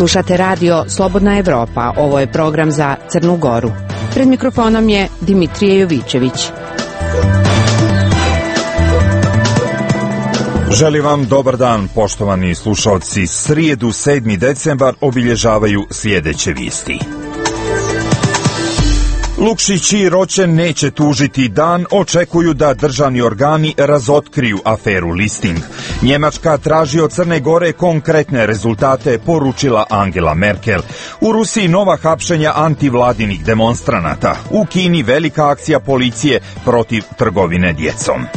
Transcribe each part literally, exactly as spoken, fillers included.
Slušate radio Slobodna Evropa, ovo je program za Crnu Goru. Pred mikrofonom je Dimitrije Jovićević. Želim vam dobar dan, poštovani slušalci. Srijedu sedmi decembar obilježavaju sljedeće vijesti. Lukšić i Roćen neće tužiti dan, očekuju da državni organi razotkriju aferu Listing. Njemačka traži od Crne Gore konkretne rezultate, poručila Angela Merkel. U Rusiji nova hapšenja antivladinih demonstranata. U Kini velika akcija policije protiv trgovine djecom.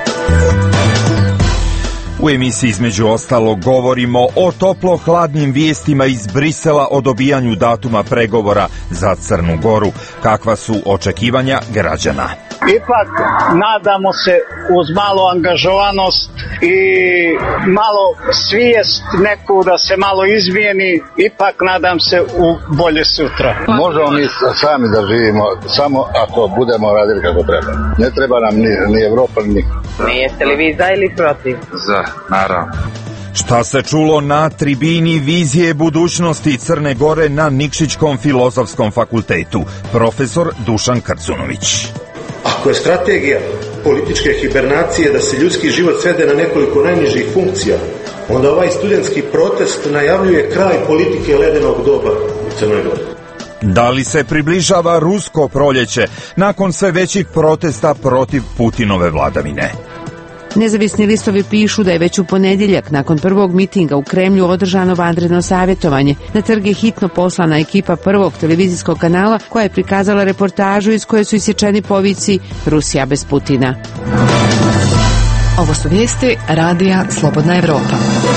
U emisiji između ostalog govorimo o toplo-hladnim vijestima iz Brisela o dobijanju datuma pregovora za Crnu Goru. Kakva su očekivanja građana? Ipak nadamo se uz malo angažovanost i malo svijest neku da se malo izmijeni, ipak nadam se u bolje sutra. Možemo mi sami da živimo samo ako budemo radili kako treba. Ne treba nam ni, ni Evropa ni niko. Ne jeste li vi za ili protiv? Za, naravno. Šta se čulo na tribini vizije budućnosti Crne Gore na Nikšićkom filozofskom fakultetu? Profesor Dušan Krcunović. Ako je strategija političke hibernacije da se ljudski život svede na nekoliko najnižih funkcija, onda ovaj studentski protest najavljuje kraj politike ledenog doba u Crnoj Gori. Da li se približava rusko proljeće nakon sve većih protesta protiv Putinove vladavine? Nezavisni listovi pišu da je već u ponedjeljak nakon prvog mitinga u Kremlju održano vanredno savjetovanje. Na trg je hitno poslana ekipa prvog televizijskog kanala koja je prikazala reportažu iz koje su isječeni povici Rusija bez Putina. Ovo su vijesti radija Slobodna Evropa.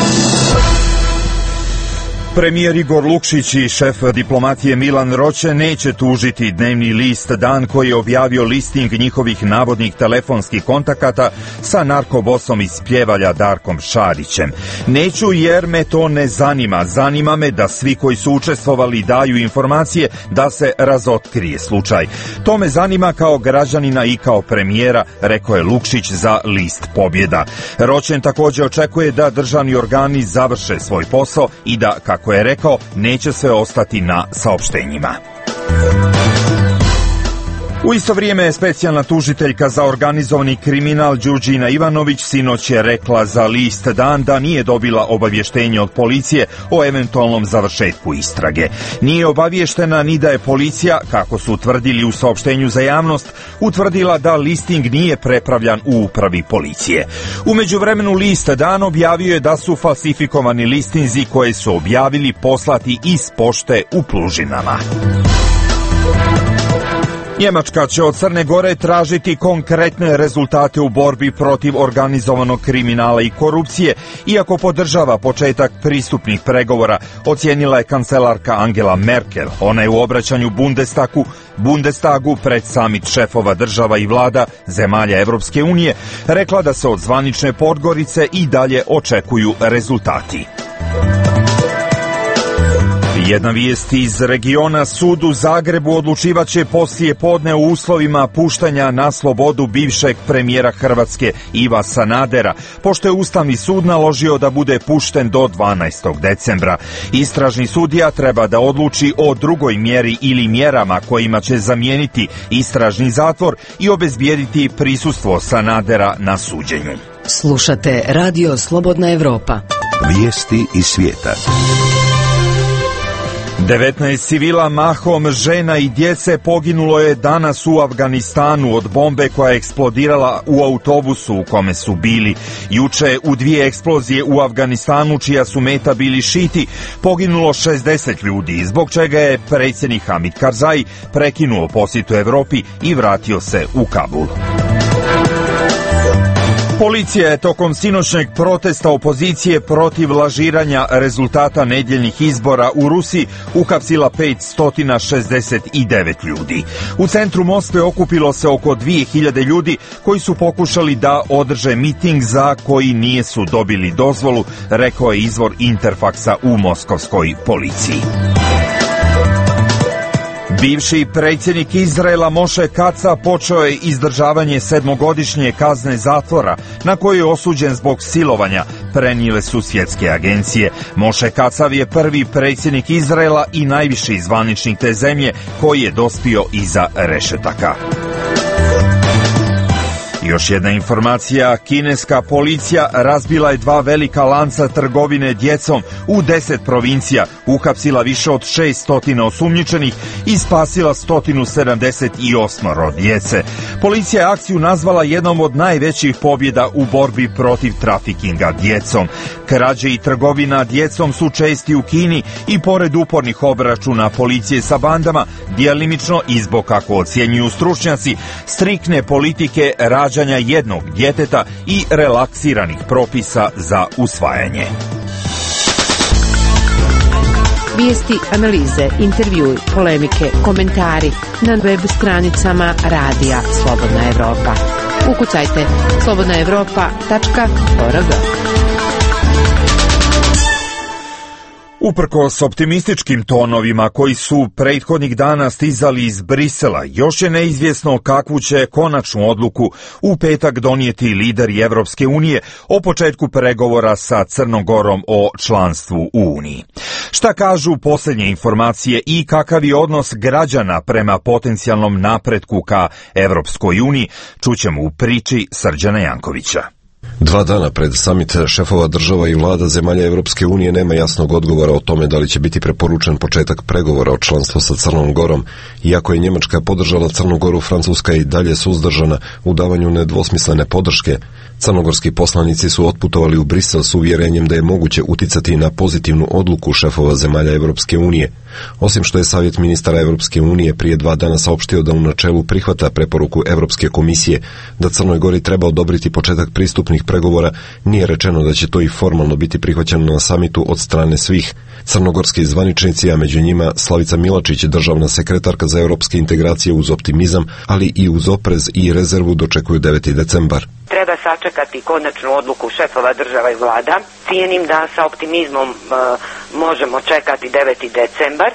Premijer Igor Lukšić i šef diplomatije Milan Roćen neće tužiti dnevni list Dan koji je objavio listing njihovih navodnih telefonskih kontakata sa narkobosom iz Pljevalja Darkom Šarićem. Neću jer me to ne zanima. Zanima me da svi koji su učestvovali daju informacije da se razotkrije slučaj. To me zanima kao građanina i kao premijera, rekao je Lukšić za list Pobjeda. Roćen također očekuje da državni organi završe svoj posao i da, kako je rekao, neće sve ostati na saopštenjima. U isto vrijeme specijalna tužiteljka za organizovani kriminal Đurđina Ivanović sinoć je rekla za list Dan da nije dobila obavještenje od policije o eventualnom završetku istrage. Nije obavještena ni da je policija, kako su utvrdili u saopštenju za javnost, utvrdila da listing nije prepravljan u upravi policije. U međuvremenu list Dan objavio je da su falsifikovani listinzi koje su objavili poslati iz pošte u Plužinama. Njemačka će od Crne Gore tražiti konkretne rezultate u borbi protiv organizovanog kriminala i korupcije, iako podržava početak pristupnih pregovora, ocijenila je kancelarka Angela Merkel. Ona je u obraćanju Bundestagu, Bundestagu pred samit šefova država i vlada zemalja Evropske unije rekla da se od zvanične Podgorice i dalje očekuju rezultati. Jedna vijest iz regiona. Sud u Zagrebu odlučivaće poslije podne u uslovima puštanja na slobodu bivšeg premijera Hrvatske Iva Sanadera, pošto je Ustavni sud naložio da bude pušten do dvanaestog decembra. Istražni sudija treba da odluči o drugoj mjeri ili mjerama kojima će zamijeniti istražni zatvor i obezbijediti prisustvo Sanadera na suđenju. Slušate radio Slobodna Evropa. Vijesti iz svijeta. devetnaest civila, mahom žena i djece, poginulo je danas u Afganistanu od bombe koja je eksplodirala u autobusu u kome su bili. Juče u dvije eksplozije u Afganistanu, čija su meta bili šiti, poginulo šezdeset ljudi, zbog čega je predsjednik Hamid Karzai prekinuo posjetu Evropi i vratio se u Kabul. Policija je tokom sinoćnjeg protesta opozicije protiv lažiranja rezultata nedjeljnih izbora u Rusiji uhapsila petsto šezdeset devet ljudi. U centru Moskve okupilo se oko dvije hiljade ljudi koji su pokušali da održe miting za koji nije su dobili dozvolu, rekao je izvor Interfaksa u moskovskoj policiji. Bivši predsjednik Izraela Moše Kaca počeo je izdržavanje sedmogodišnje kazne zatvora na koju je osuđen zbog silovanja, prenijele su svjetske agencije. Moše Kacav je prvi predsjednik Izraela i najviši zvaničnik te zemlje koji je dospio iza rešetaka. Još jedna informacija, kineska policija razbila je dva velika lanca trgovine djecom u deset provincija, uhapsila više od šesto osumnjičenih i spasila sto sedamdeset osam djece. Policija je akciju nazvala jednom od najvećih pobjeda u borbi protiv trafikinga djecom. Krađe i trgovina djecom su česti u Kini i pored upornih obračuna policije sa bandama, djelimično i zbog, kako ocjenjuju stručnjaci, striktne politike rađanja jednog djeteta i relaksiranih propisa za usvajanje. Vijesti, analize, intervjui, polemike, komentari na web stranicama Radija Slobodna Evropa. Ukucajte slobodna evropa tačka org. Uprkos optimističkim tonovima koji su prethodnih dana stizali iz Brisela, još je neizvjesno kakvu će konačnu odluku u petak donijeti lideri Evropske unije o početku pregovora sa Crnom Gorom o članstvu u Uniji. Šta kažu posljednje informacije i kakav je odnos građana prema potencijalnom napretku ka Evropskoj uniji, čućemo u priči Srđana Jankovića. Dva dana pred samit šefova država i vlada zemalja Evropske unije nema jasnog odgovora o tome da li će biti preporučen početak pregovora o članstvu sa Crnom Gorom. Iako je Njemačka podržala Crnu Goru, Francuska je i dalje suzdržana u davanju nedvosmislene podrške. Crnogorski poslanici su otputovali u Brisel s uvjerenjem da je moguće uticati na pozitivnu odluku šefova zemalja Evropske unije. Osim što je Savjet ministara Evropske unije prije dva dana saopštio da u načelu prihvata preporuku Evropske komisije da Crnoj Gori treba odobriti početak pristupnih pregovora, nije rečeno da će to i formalno biti prihvaćeno na samitu od strane svih. Crnogorski zvaničnici, a među njima Slavica Milačić, državna sekretarka za europske integracije, uz optimizam, ali i uz oprez i rezervu dočekuju deveti decembar. Treba sačekati konačnu odluku šefova država i vlada. Cijenim da sa optimizmom uh, možemo čekati deveti decembar.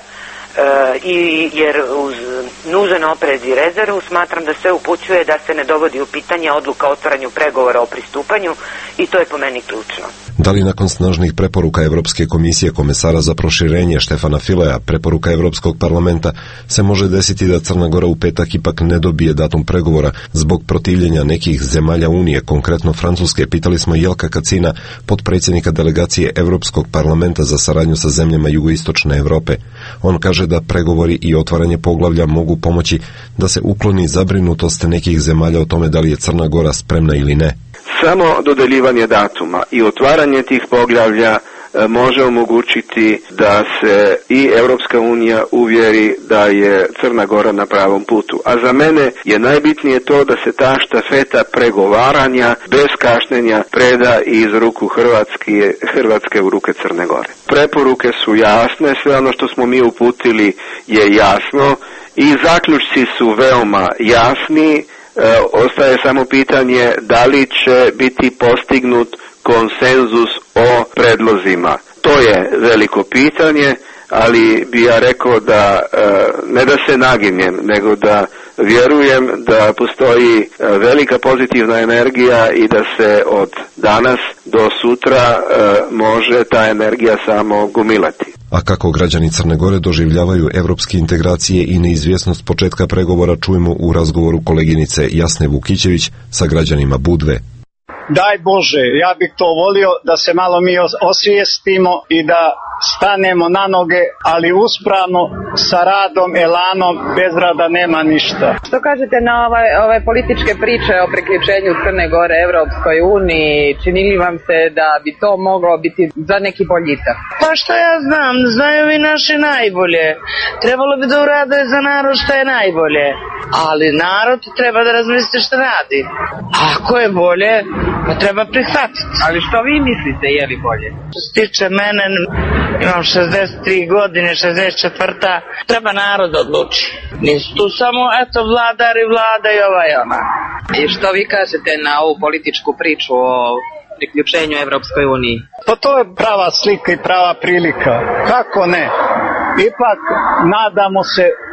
Uh, i jer uz nužan oprez i rezervu smatram da se upućuje da se ne dovodi u pitanje odluka o otvaranju pregovora o pristupanju i to je po meni ključno. Da li nakon snažnih preporuka Evropske komisije komesara za proširenje Štefana Fileja, preporuka Evropskog parlamenta, se može desiti da Crna Gora u petak ipak ne dobije datum pregovora zbog protivljenja nekih zemalja Unije, konkretno Francuske, pitali smo Jelka Kacina, potpredsjednika delegacije Evropskog parlamenta za saradnju sa zemljama jugoistočne Evrope. On kaže da pregovori i otvaranje poglavlja mogu pomoći da se ukloni zabrinutost nekih zemalja o tome da li je Crna Gora spremna ili ne. Samo dodeljivanje datuma i otvaranje tih poglavlja može omogućiti da se i Europska unija uvjeri da je Crna Gora na pravom putu. A za mene je najbitnije to da se ta štafeta pregovaranja bez kašnjenja preda iz ruku Hrvatske, Hrvatske u ruke Crne Gore. Preporuke su jasne, sve ono što smo mi uputili je jasno i zaključci su veoma jasni. E, ostaje samo pitanje da li će biti postignut konsenzus o predlozima. To je veliko pitanje, ali bi ja rekao da e, ne da se naginjem, nego da vjerujem da postoji velika pozitivna energija i da se od danas do sutra e, može ta energija samo gomilati. A kako građani Crne Gore doživljavaju evropske integracije i neizvjesnost početka pregovora, čujemo u razgovoru koleginice Jasne Vukićević sa građanima Budve. Daj Bože, ja bih to volio da se malo mi osvijestimo i da stanemo na noge, ali uspravno, sa radom, elanom, bez rada nema ništa. Što kažete na ove, ove političke priče o priključenju Crne Gore Evropskoj uniji? Čini li vam se da bi to moglo biti za neki boljitak? Pa što ja znam, znaju mi naše najbolje. Trebalo bi da urade za narod što je najbolje. Ali narod treba da razmisli što radi. Ako je bolje, pa treba prihvatiti. Ali što vi mislite, je li bolje? Što se tiče mene, imam šezdeset tri godine, šezdeset četvrta Treba narod odluči. Nisu tu samo, eto, vladar i vlada i ova i ona. I što vi kažete na ovu političku priču o priključenju Evropskoj uniji? Pa to je prava slika i prava prilika. Kako ne? Ipak nadamo se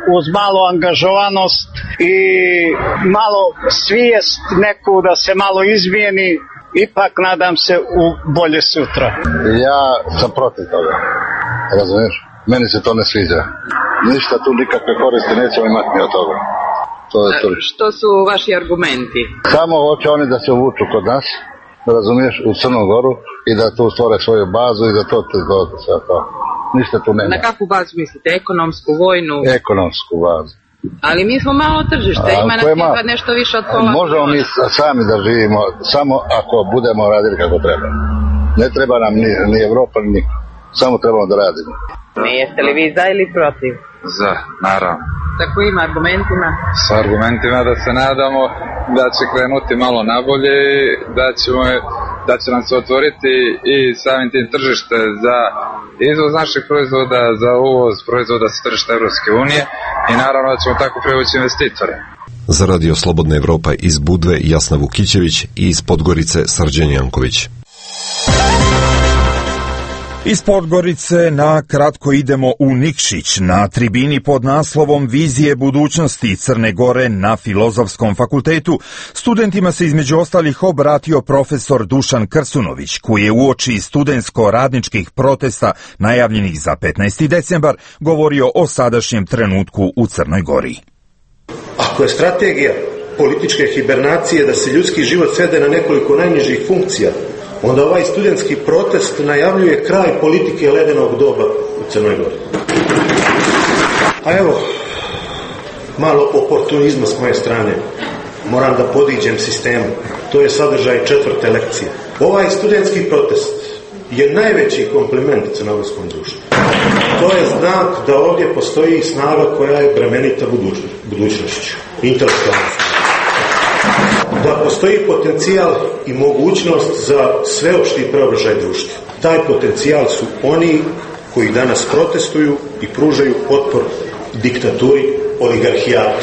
uz malo angažovanost i malo svijest neku da se malo izmijeni, ipak nadam se u bolje sutra. Ja sam protiv toga, razumiješ? Meni se to ne sviđa. Ništa tu nikakve koristi nećemo imati ni od toga. To je to. Što su vaši argumenti? Samo hoće oni da se uvuču kod nas, razumiješ, u Crnu Goru i da tu stvore svoju bazu i da to te dođe sve to. Ništa tu nema. Na kakvu bazu mislite? Ekonomsku, vojnu? Ekonomsku bazu. Ali mi smo malo tržište, ima nas tipa nešto više od pola. Možemo mi sami da živimo, samo ako budemo radili kako treba. Ne treba nam ni, ni Evropa, ni niko. Samo trebamo da radimo. Ne jeste li vi za ili protiv? Za, naravno. Sa kojim argumentima? S argumentima da se nadamo da će krenuti malo nabolje i da, ćemo, da će nam se otvoriti i samim tim tržište za izvoz naših proizvoda, za uvoz proizvoda sa tržišta Evropske unije i naravno da ćemo tako privući investitore. Za Radio Slobodna Evropa iz Budve Jasna Vukićević i iz Podgorice Srđan Janković. Iz Podgorice na kratko idemo u Nikšić, na tribini pod naslovom Vizije budućnosti Crne Gore na Filozofskom fakultetu. Studentima se između ostalih obratio profesor Dušan Krsunović, koji je uoči studentsko-radničkih protesta najavljenih za petnaesti decembar govorio o sadašnjem trenutku u Crnoj Gori. Ako je strategija političke hibernacije da se ljudski život svede na nekoliko najnižih funkcija, onda ovaj studentski protest najavljuje kraj politike ledenog doba u Crnoj Gori. A evo, malo oportunizma s moje strane. Moram da podiđem sistemu. To je sadržaj četvrte lekcije. Ovaj studentski protest je najveći kompliment crnogorskom društvu. To je znak da ovdje postoji snaga koja je bremenita budućnošću, intelektualnost. Da postoji potencijal i mogućnost za sveopšti preobražaj društva. Taj potencijal su oni koji danas protestuju i pružaju otpor diktaturi oligarhijata.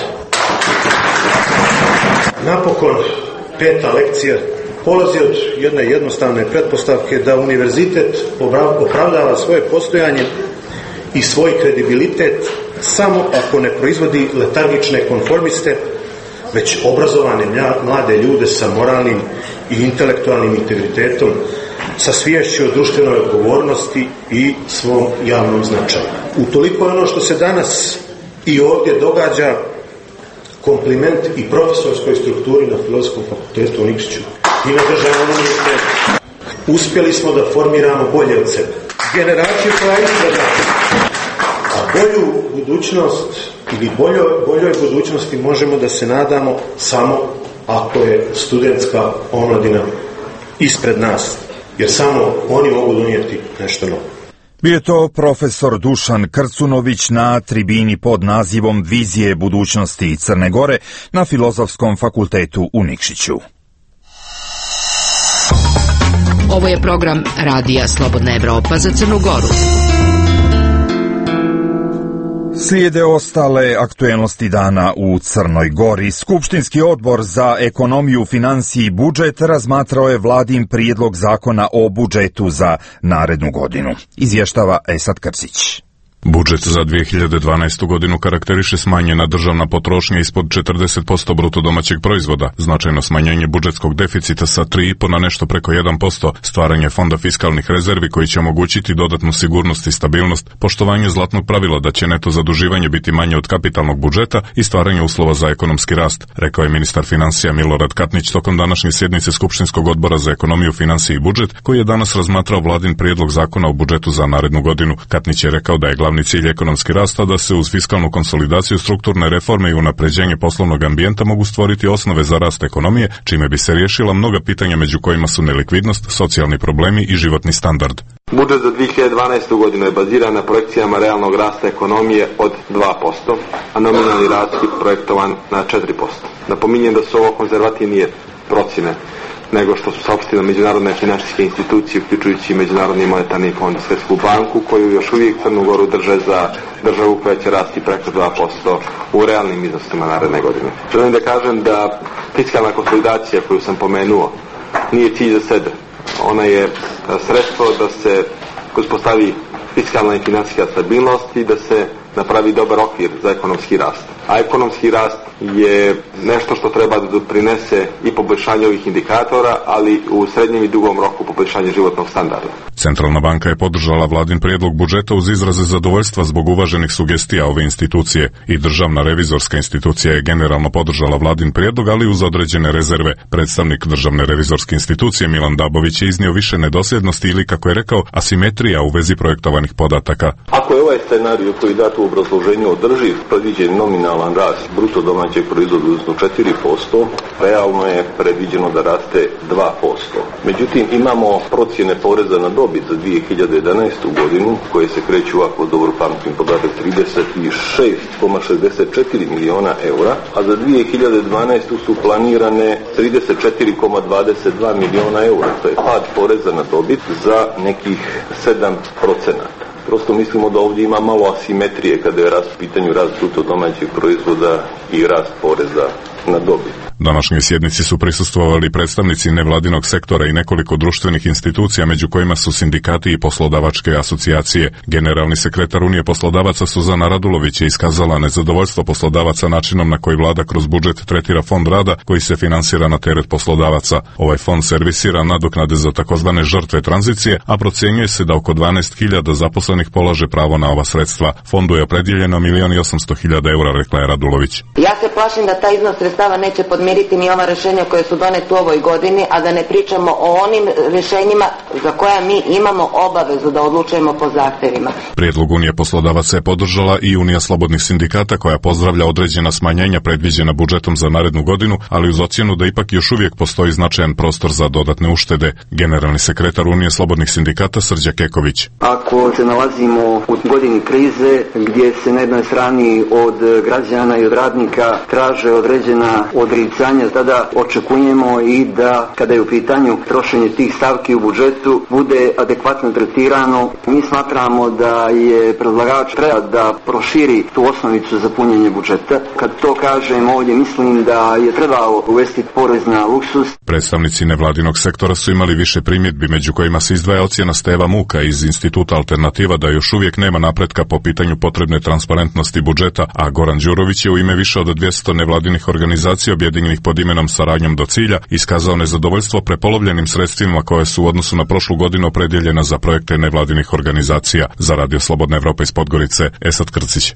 Napokon, peta lekcija polazi od jedne jednostavne pretpostavke da univerzitet opravdava svoje postojanje i svoj kredibilitet samo ako ne proizvodi letargične konformiste, već obrazovane mlade ljude sa moralnim i intelektualnim integritetom, sa sviješću o društvenoj odgovornosti i svom javnom značaju. Utoliko ono što se danas i ovdje događa kompliment i profesorskoj strukturi na Filozofskom fakultetu u Nikšiću i na državnom univerzitetu. Uspjeli smo da formiramo bolje od sebe. Generaciju koja ispred nas. A bolju budućnost ili boljoj, boljoj budućnosti možemo da se nadamo samo ako je studentska omladina ispred nas. Jer samo oni mogu donijeti nešto novo. Bio je to profesor Dušan Krcunović na tribini pod nazivom Vizije budućnosti Crne Gore na Filozofskom fakultetu u Nikšiću. Ovo je program Radija Slobodna Evropa za Crnu Goru. Slijede ostale aktuelnosti dana u Crnoj Gori. Skupštinski odbor za ekonomiju, finansije i budžet razmatrao je vladin prijedlog zakona o budžetu za narednu godinu. Izvještava Esad Krsić. Budžet za dvije hiljade dvanaestu godinu karakteriše smanjena državna potrošnja ispod četrdeset posto bruto domaćeg proizvoda, značajno smanjenje budžetskog deficita sa tri zarez pet na nešto preko jedan posto, stvaranje fonda fiskalnih rezervi koji će omogućiti dodatnu sigurnost i stabilnost, poštovanje zlatnog pravila da će neto zaduživanje biti manje od kapitalnog budžeta i stvaranje uslova za ekonomski rast, rekao je ministar financija Milorad Katnić tokom današnje sjednice Skupštinskog odbora za ekonomiju, finansije i budžet, koji je danas razmatrao vladin prijedlog zakona o budžetu za narednu godinu. Katnić je rekao da je glavni cilj ekonomski rasta da se uz fiskalnu konsolidaciju, strukturne reforme i unapređenje poslovnog ambijenta mogu stvoriti osnove za rast ekonomije, čime bi se riješila mnoga pitanja među kojima su nelikvidnost, socijalni problemi i životni standard. Budžet za dvije hiljade dvanaestu godinu je baziran na projekcijama realnog rasta ekonomije od dva posto, a nominalni rast je projektovan na četiri posto. Napominjem da su ovo konzervativnije procjene nego što su saopštile međunarodne finansijske institucije, uključujući Međunarodni monetarni fond i Svjetsku banku, koju još uvijek Crnu Goru drže za državu koja će rasti preko dva posto u realnim iznosima naredne godine. Želim da kažem da fiskalna konsolidacija koju sam pomenuo nije cilj za sebe. Ona je sredstvo da se uspostavi fiskalna i finansijska stabilnost i da se napravi dobar okvir za ekonomski rast. A ekonomski rast je nešto što treba da doprinese i poboljšanje ovih indikatora, ali u srednjem i dugom roku poboljšanje životnog standarda. Centralna banka je podržala vladin prijedlog budžeta uz izraze zadovoljstva zbog uvaženih sugestija ove institucije i Državna revizorska institucija je generalno podržala vladin prijedlog, ali uz određene rezerve. Predstavnik Državne revizorske institucije Milan Dabović je iznio više nedosljednosti ili, kako je rekao, asimetrija u vezi projektovanih podataka. Ako je ovaj scenarij koji je dat u obrazloženju održiv, predviđen nominalan rast bruto domaćeg proizvoda uzno četiri posto, realno je predviđeno da raste dva posto. Međutim, imamo procjene poreza na dobit za dvije hiljade jedanaestu godinu, koje se kreću, ako dobro pamtim podatak, trideset šest zarez šezdeset četiri miliona eura, a za dvije hiljade dvanaestu su planirane trideset četiri zarez dvadeset dva miliona eura. To je pad poreza na dobit za nekih sedam procenata. Prosto mislimo da ovdje ima malo asimetrije kada je rast pitanju rast bruto domaćeg proizvoda i rast poreza na dobit. Današnjoj sjednici su prisustvovali predstavnici nevladinog sektora i nekoliko društvenih institucija, među kojima su sindikati i poslodavačke asocijacije. Generalni sekretar Unije poslodavaca Suzana Radulović je iskazala nezadovoljstvo poslodavaca načinom na koji vlada kroz budžet tretira fond rada koji se finansira na teret poslodavaca. Ovaj fond servisira nadoknade za takozvane žrtve tranzicije, a procjenjuje se da oko dvanaest hiljada zaposlenih polaže pravo na ova sredstva. Fondu je opredjeljeno milion i osamsto hiljada eura, rekla je Radulović. Ja se plašim da taj iznos sredstava neće podmiriti ni ova rješenja koje su donete u ovoj godini, a da ne pričamo o onim rješenjima za koja mi imamo obavezu da odlučujemo po zahtjevima. Prijedlog Unije poslodavaca je podržala i Unija slobodnih sindikata, koja pozdravlja određena smanjenja predviđena budžetom za narednu godinu, ali uz ocjenu da ipak još uvijek postoji značajan prostor za dodatne uštede. Generalni sekretar Unije slobodnih sindikata Srđa Keković. Ako se nalazimo u godini krize gdje se na jednoj strani od građana i od radnika traže određena odricanja, tada očekujemo i da kada je u pitanju trošenje tih stavki u budžetu bude adekvatno tretirano. Mi smatramo da je predlagač treba da proširi tu osnovicu za punjenje budžeta. Kad to kažem ovdje, mislim da je trebao uvesti porez na luksuz. Predstavnici nevladinog sektora su imali više primjedbi, među kojima se izdvaja ocjena Steva Muka iz Instituta Alternativa da još uvijek nema napretka po pitanju potrebne transparentnosti budžeta, a Goran Đurović je u ime više od dvjesto nevladinih organizacija objedinjenih pod imenom Saradnjom do cilja iskazao nezadovoljstvo prepolovljenim sredstvima koje su u odnosu na prošlu godinu opredjeljena za projekte nevladinih organizacija. Za Radio Slobodna Evropa iz Podgorice, Esad Krcić.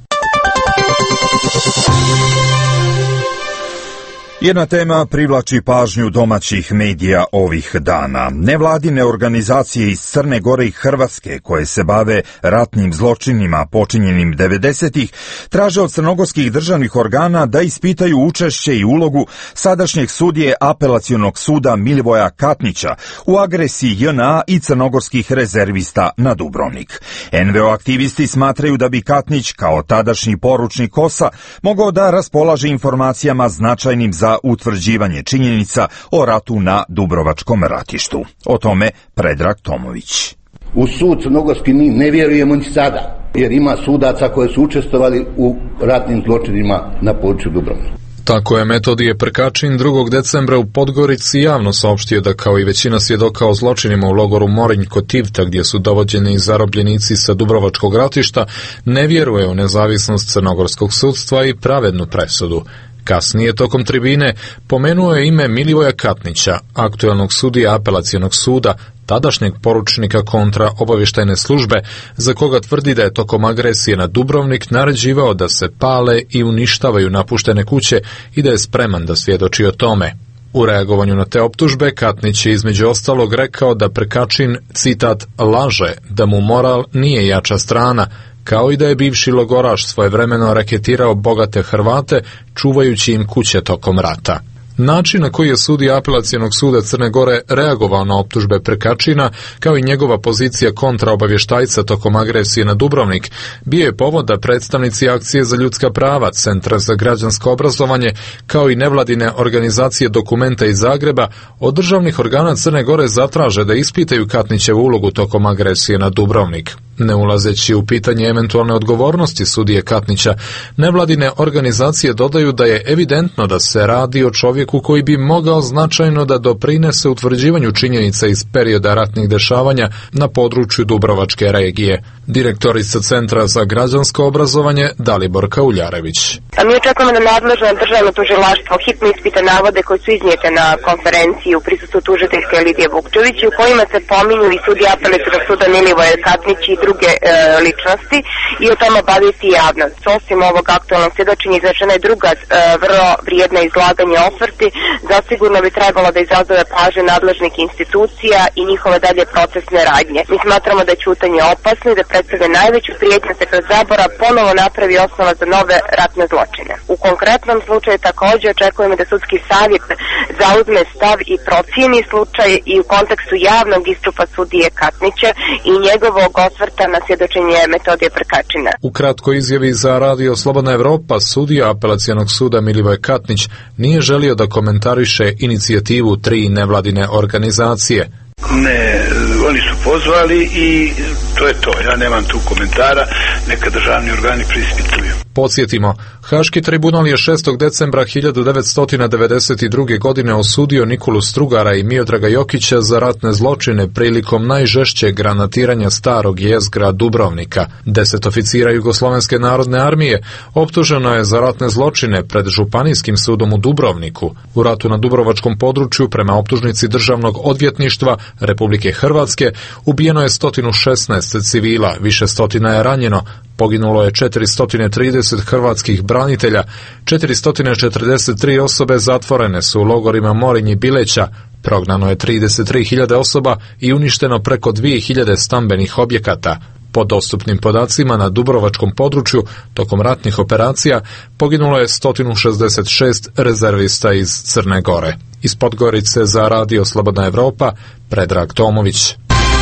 Jedna tema privlači pažnju domaćih medija ovih dana. Nevladine organizacije iz Crne Gore i Hrvatske koje se bave ratnim zločinima počinjenim devedesetih traže od crnogorskih državnih organa da ispitaju učešće i ulogu sadašnjeg sudije Apelacionog suda Milivoja Katnića u agresiji J N A i crnogorskih rezervista na Dubrovnik. N V O aktivisti smatraju da bi Katnić kao tadašnji poručnik K O S A mogao da raspolaže informacijama značajnim za utvrđivanje činjenica o ratu na Dubrovačkom ratištu. O tome Predrag Tomović. U sud crnogorski mi ne vjerujemo ni sada, jer ima sudaca koji su učestvovali u ratnim zločinima na području Dubrovnika. Tako je Metodije Prkačin drugog decembra u Podgorici javno saopštio da kao i većina svjedoka o zločinima u logoru Morinj kod Tivta, gdje su dovođeni i zarobljenici sa Dubrovačkog ratišta, ne vjeruje u nezavisnost crnogorskog sudstva i pravednu presudu. Kasnije, tokom tribine, pomenuo je ime Milivoja Katnića, aktuelnog sudija Apelacionog suda, tadašnjeg poručnika kontra obavještajne službe, za koga tvrdi da je tokom agresije na Dubrovnik naređivao da se pale i uništavaju napuštene kuće i da je spreman da svjedoči o tome. U reagovanju na te optužbe, Katnić je između ostalog rekao da Prkačin, citat, laže da mu moral nije jača strana, kao i da je bivši logoraš svojevremeno raketirao bogate Hrvate, čuvajući im kuće tokom rata. Način na koji je sudija Apelacionog suda Crne Gore reagovao na optužbe Prkačina, kao i njegova pozicija kontra obavještajca tokom agresije na Dubrovnik, bio je povod da predstavnici Akcije za ljudska prava, Centra za građansko obrazovanje, kao i nevladine organizacije Dokumenta iz Zagreba, od državnih organa Crne Gore zatraže da ispitaju Katnićevu ulogu tokom agresije na Dubrovnik. Ne ulazeći u pitanje eventualne odgovornosti sudije Katnića, nevladine organizacije dodaju da je evidentno da se radi o čovjeku koji bi mogao značajno da doprinese utvrđivanju činjenica iz perioda ratnih dešavanja na području Dubrovačke regije. Direktorica Centra za građansko obrazovanje Dalibor Kauljarević. A mi očekujemo da nadležno državno tužilaštvo hitno ispita navode koji su iznijete na konferenciji u prisustvu tužiteljske Lidije Vukčević, u kojima se pominju i sudija Apelacionog suda Milivoje Katnić i druge e, ličnosti i o tome obavijesti javnost. Osim ovog aktualnog svjedočenja izrečena je druga e, vrlo vrijedna izlaganja osvrti, zasigurno bi trebalo da izazove pažnju nadležnih institucija i njihove dalje procesne radnje. Mi smatramo da je ćutanje opasno i da predstavlja najveću prijetnju se kroz zabora ponovo napravi osnova za nove ratne zločine. U konkretnom slučaju također očekujemo da sudski savjet zauzme stav i procijeni slučaj i u kontekstu javnog istupa sudije Katnića i njegovog osvrta na svjedočenje Metodija Prkačina. U kratkoj izjavi za Radio Slobodna Evropa sudija Apelacionog suda Milivoje Katnić nije želio da komentariše inicijativu tri nevladine organizacije. Ne, oni su pozvali i to je to. Ja nemam tu komentara, neka državni organi preispituju. Podsjetimo, Haški tribunal je šestog decembra hiljadu devetsto devedeset druge. godine osudio Nikolu Strugara i Miodraga Jokića za ratne zločine prilikom najžešćeg granatiranja starog jezgra Dubrovnika. Deset oficira Jugoslovenske narodne armije optuženo je za ratne zločine pred Županijskim sudom u Dubrovniku. U ratu na Dubrovačkom području prema optužnici Državnog odvjetništva Republike Hrvatske ubijeno je sto šesnaest civila, više stotina je ranjeno, poginulo je četiristo trideset hrvatskih branitelja, četiristo četrdeset tri osobe zatvorene su u logorima Morinj i Bileća, prognano je trideset tri hiljade osoba i uništeno preko dvije hiljade stambenih objekata. Po dostupnim podacima na Dubrovačkom području tokom ratnih operacija poginulo je sto šezdeset šest rezervista iz Crne Gore. Iz Podgorice za Radio Slobodna Evropa, Predrag Tomović.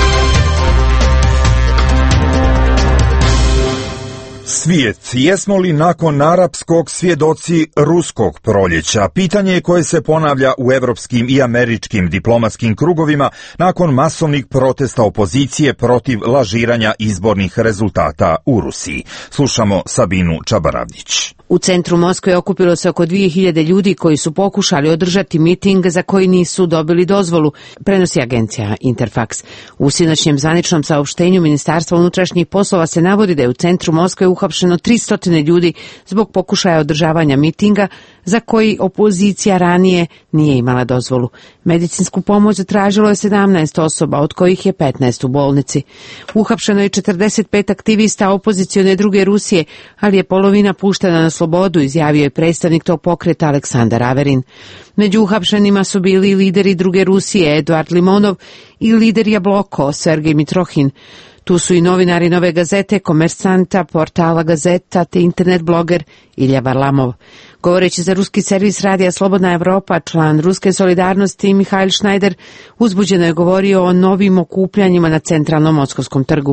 Svijet, jesmo li nakon arapskog svjedoci ruskog proljeća? Pitanje koje se ponavlja u evropskim i američkim diplomatskim krugovima nakon masovnih protesta opozicije protiv lažiranja izbornih rezultata u Rusiji. Slušamo Sabinu Čabaravdić. U centru Moskve okupilo se oko dvije hiljade ljudi koji su pokušali održati miting za koji nisu dobili dozvolu, prenosi agencija Interfax. U sinoćnjem zvaničnom saopštenju Ministarstva unutrašnjih poslova se navodi da je u centru Moskve uhapšeno tristo ljudi zbog pokušaja održavanja mitinga za koji opozicija ranije nije imala dozvolu. Medicinsku pomoć zatražilo je sedamnaest osoba, od kojih je petnaest u bolnici. Uhapšeno je četrdeset pet aktivista opozicione druge Rusije, ali je polovina puštena na slobodu, izjavio je predstavnik tog pokreta Aleksandar Averin. Među uhapšenima su bili lideri druge Rusije Eduard Limonov i lider Jabloko Sergej Mitrohin. Tu su i novinari Nove gazete, Komersanta, portala Gazeta te internet bloger Ilja Varlamov. Govoreći za ruski servis Radija Slobodna Evropa, član Ruske solidarnosti Mihajl Šnajder uzbuđeno je govorio o novim okupljanjima na centralnom Moskovskom trgu.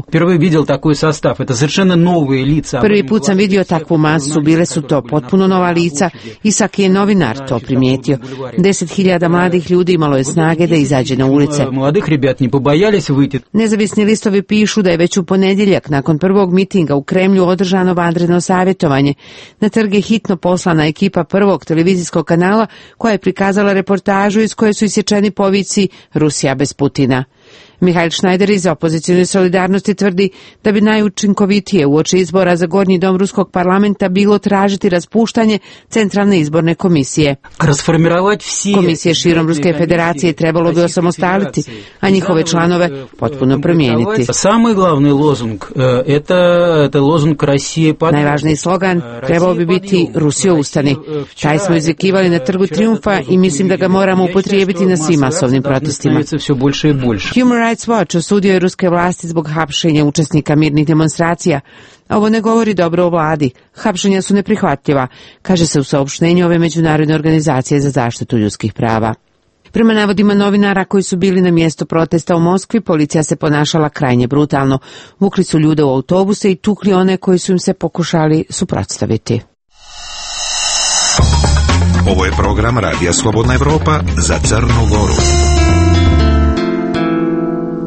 Prvi put sam vidio takvu masu, bile su to potpuno nova lica i svaki je novinar to primijetio. Deset hiljada mladih ljudi imalo je snage da izađe na ulice. Nezavisni listovi pišu da je već u ponedjeljak nakon prvog mitinga u Kremlju održano vanredno savjetovanje. Na trg je hitno poslana ekipa prvog televizijskog kanala koja je prikazala reportažu iz koje su isječeni povici Rusija bez Putina. Mihajl Šnajder iz opozicijne solidarnosti tvrdi da bi najučinkovitije uoči izbora za gornji dom ruskog parlamenta bilo tražiti raspuštanje Centralne izborne komisije. Komisije širom Ruske federacije trebalo bi osamostaliti, a njihove članove potpuno promijeniti. Najvažniji slogan trebao bi biti Rusijo ustani. Taj smo izvikivali na Trgu Trijumfa i mislim da ga moramo upotrijebiti na svim masovnim protestima. Human Rights Watch osudio je ruske vlasti zbog hapšenja učesnika mirnih demonstracija. Ovo ne govori dobro o vladi. Hapšenja su neprihvatljiva, kaže se u saopštenju ove međunarodne organizacije za zaštitu ljudskih prava. Prema navodima novinara koji su bili na mjestu protesta u Moskvi, policija se ponašala krajnje brutalno. Vukli su ljude u autobuse i tukli one koji su im se pokušali suprotstaviti. Ovo je program Radija Slobodna Evropa za Crnu Goru.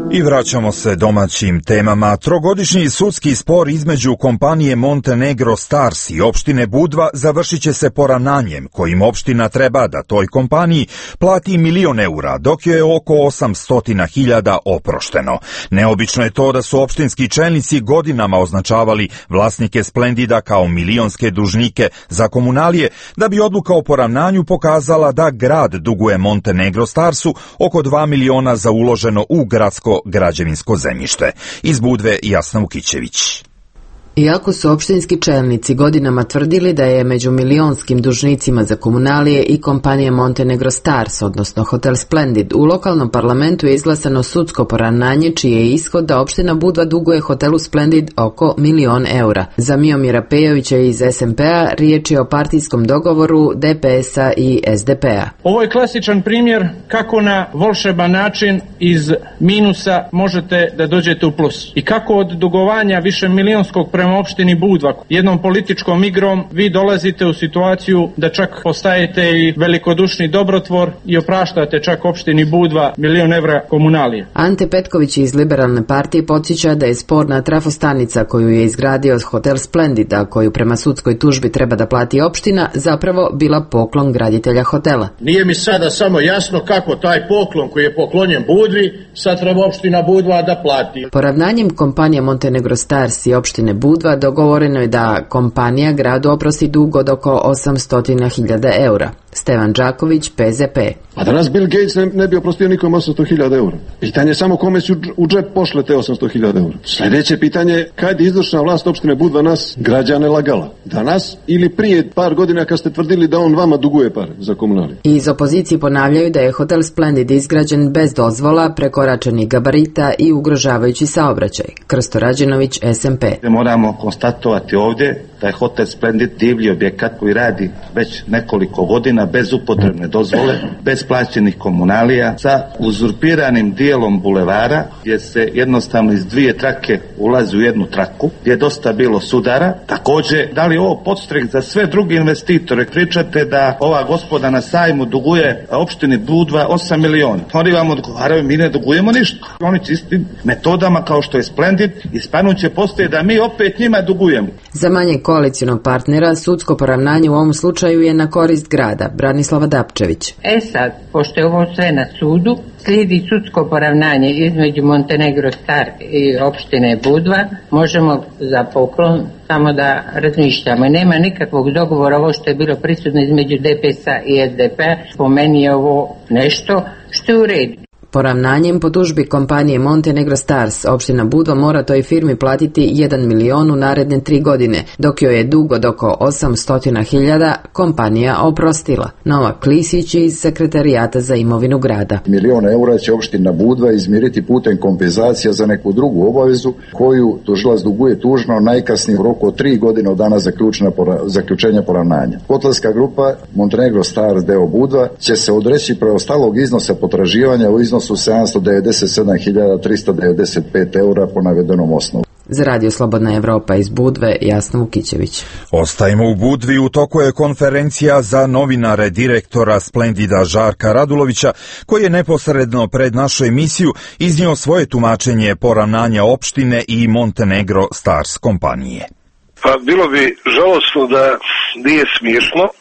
I vraćamo se domaćim temama. Trogodišnji sudski spor između kompanije Montenegro Stars i opštine Budva završit će se poravnanjem, kojim opština treba da toj kompaniji plati milion eura, dok je oko osamsto hiljada oprošteno. Neobično je to da su opštinski čelnici godinama označavali vlasnike Splendida kao milionske dužnike za komunalije, da bi odluka o poravnanju pokazala da grad duguje Montenegro Starsu oko dva miliona za uloženo u gradsko građevinsko zemljište. Iz Budve Jasna Vukićević. Iako su opštinski čelnici godinama tvrdili da je među milionskim dužnicima za komunalije i kompanija Montenegro Stars, odnosno Hotel Splendid, u lokalnom parlamentu je izglasano sudsko poravnanje čiji je ishod da opština Budva duguje hotelu Splendid oko milion eura. Za Miomira Pejovića iz S M P-a riječ je o partijskom dogovoru D P S-a i S D P-a. Ovo je klasičan primjer kako na volšeban način iz minusa možete da dođete u plus. I kako od dugovanja više milionskog prema opštini Budva jednom političkom igrom vi dolazite u situaciju da čak postajete i velikodušni dobrotvor i opraštate čak opštini Budva milion evra komunalije. Ante Petković iz Liberalne partije podsjeća da je sporna trafostanica koju je izgradio Hotel Splendida, koju prema sudskoj tužbi treba da plati opština, zapravo bila poklon graditelja hotela. Nije mi sada samo jasno kako taj poklon koji je poklonjen Budvi sad treba opština Budva da plati. Poravnanjem kompanija Montenegro Stars i opštine Budva dogovoreno je da kompanija gradu oprosti dug od oko osamsto hiljada eura. Stevan Đaković, P Z P. A danas Bill Gates ne, ne bi oprostio nikom osamsto hiljada eura. Pitanje je samo kome su u džep pošle te osamsto hiljada eura. Sljedeće pitanje je kad je izvršna vlast opštine Budva nas građane lagala. Danas ili prije par godina kad ste tvrdili da on vama duguje pare za komunalije. Iz opozicije ponavljaju da je Hotel Splendid izgrađen bez dozvola, prekoračenih gabarita i ugrožavajući saobraćaj. Krsto Rađenović, S M P. Moramo konstatovati ovdje da je Hotel Splendid divlji objekat koji radi već nekoliko godina bez upotrebne dozvole, bez plaćenih komunalija, sa uzurpiranim dijelom bulevara gdje se jednostavno iz dvije trake ulazi u jednu traku, gdje je dosta bilo sudara. Također, da li ovo podstrek za sve druge investitore? Pričate da ova gospoda na sajmu duguje opštini Budva osam miliona. Oni vam odgovaraju, mi ne dugujemo ništa. Oni će istim metodama kao što je Splendid ispanuće postoje da mi opet njima dugujemo. Za manje koalicionog partnera sudsko poravnanje u ovom slučaju je na korist grada. Branislava Dapčević. E sad, pošto je ovo sve na sudu, slijedi sudsko poravnanje između Montenegro Star i opštine Budva, možemo za poklon samo da razmišljamo. Nema nikakvog dogovora, ovo što je bilo prisutno između D P S-a i S D P-a, po meni je ovo nešto što je u redu. Poravnanjem po tužbi kompanije Montenegro Stars, opština Budva mora toj firmi platiti jedan milion u naredne tri godine, dok joj je dug od oko osamsto hiljada kompanija oprostila. Novak Klisić iz Sekretarijata za imovinu grada. Milion eura će opština Budva izmiriti putem kompenzacija za neku drugu obavezu koju tužilac duguje tužno najkasnije u roku od tri godine od dana zaključenja poravnanja. Hotelska grupa Montenegro Stars deo Budva će se odreći preostalog iznosa potraživanja u iznosu su sedamsto devedeset sedam hiljada tristo devedeset pet eura po navedenom osnovu. Za Radio Slobodna Evropa iz Budve, Jasna Vukićević. Ostajemo u Budvi, u toku je konferencija za novinare direktora Splendida Žarka Radulovića, koji je neposredno pred našu emisiju iznio svoje tumačenje poravnanja opštine i Montenegro Stars kompanije. Pa bilo bi žalosno da nije smiješno e,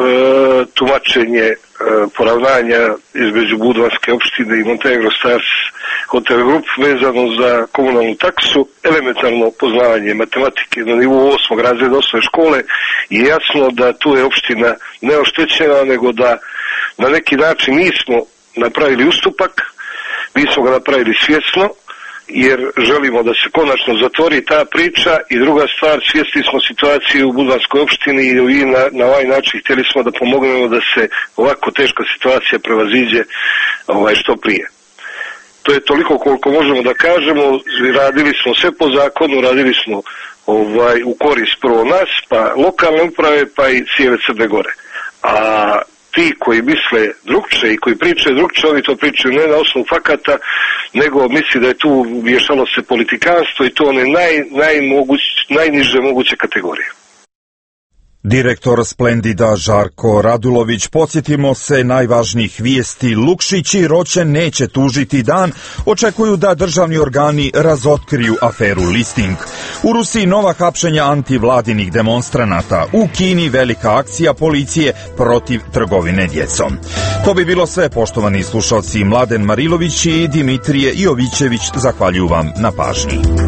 tumačenje e, poravnanja između Budvanske opštine i Montenegro Stars Hotel Group vezano za komunalnu taksu. Elementarno poznavanje matematike na nivou osmog razreda osnovne škole je jasno da tu je opština neoštećena, nego da na neki način nismo napravili ustupak, mi smo ga napravili svjesno, jer želimo da se konačno zatvori ta priča. I druga stvar, svjesni smo situacije u Budvanskoj opštini i na, na ovaj način htjeli smo da pomognemo da se ovako teška situacija prevaziđe ovaj, što prije. To je toliko koliko možemo da kažemo. Radili smo sve po zakonu, radili smo ovaj, u korist prvo nas, pa lokalne uprave, pa i cijele Crne Gore. A ti koji misle drugče i koji pričaju drugče, oni to pričaju ne na osnovu fakata, nego misli da je tu miješalo se politikanstvo i to one naj, najmoguć, najniže moguće kategorije. Direktor Splendida Žarko Radulović, podsjetimo se najvažnijih vijesti. Lukšić i Roće neće tužiti Dan, očekuju da državni organi razotkriju aferu listing. U Rusiji nova hapšenja antivladinih demonstranata. U Kini velika akcija policije protiv trgovine djecom. To bi bilo sve, poštovani slušalci. Mladen Marilović i Dimitrije Jovićević zahvaljuju vam na pažnji.